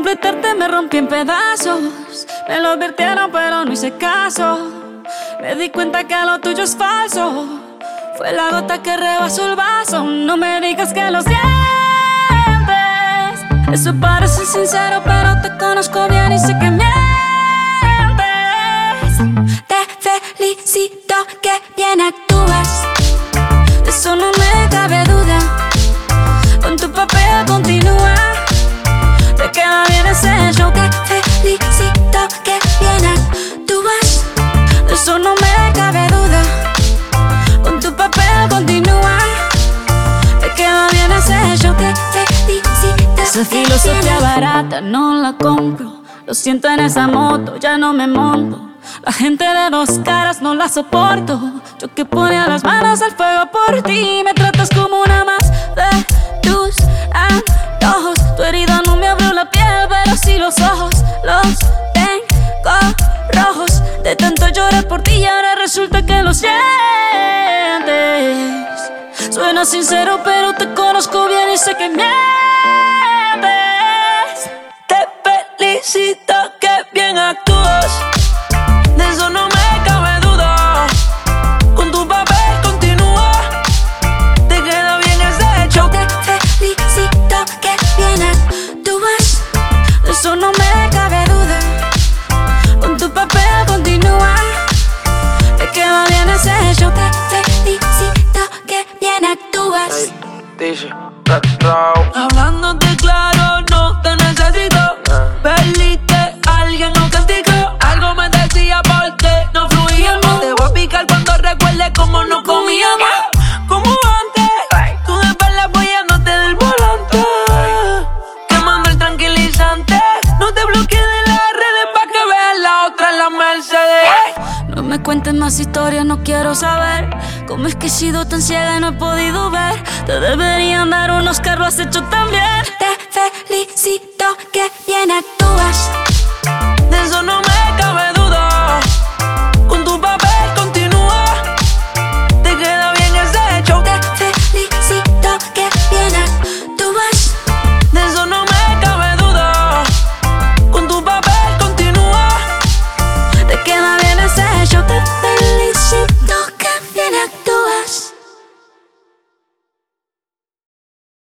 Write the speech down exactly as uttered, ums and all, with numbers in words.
completarte me rompí en pedazos. Me lo advirtieron pero no hice caso. Me di cuenta que lo tuyo es falso. Fue la gota que rebasó el vaso. No me digas que lo sientes. Eso parece sincero pero te conozco bien y sé que mientes. Te felicito que bien actúas. De eso no me cabe duda. Con tu papel continúa. Te queda bien ese show. Te felicito que bien actúas. De eso no me cabe duda. Con tu papel continúa. Te queda bien ese show. Te felicito. Esa filosofía barata no la compro. Lo siento en esa moto, ya no me monto. La gente de dos caras no la soporto. Yo que ponía las manos al fuego por ti. Me tratas como una más de tus antojos. Tu herida no me abrió la piel, pero sí los ojos. Los tengo rojos. De tanto llorar por ti y ahora resulta que lo sientes. Suena sincero pero te conozco bien y sé que mientes. Te felicito que bien actúas. De eso no me cabe duda. Con tu papel continúa. Te queda bien ese show. Te felicito que bien actúas. De eso no me cabe duda. Con tu papel continúa. Te queda bien ese show. Te felicito que bien actúas. Hey, dice, Raúl. Hablándote claro, no te necesito. Perdiste, alguien no castigó. Algo me decía porque no fluíamos. Te voy a picar cuando recuerde cómo no comíamos. Como antes, tú de espalda apoyándote del volante. Quemando el tranquilizante. No te bloquees de las redes pa' que veas la otra en la Mercedes. No me cuentes más historias, no quiero saber cómo es que he sido tan ciega y no he podido ver. Te deberían dar un Oscar, lo has hecho tan bien. Te felicito que bien actúas.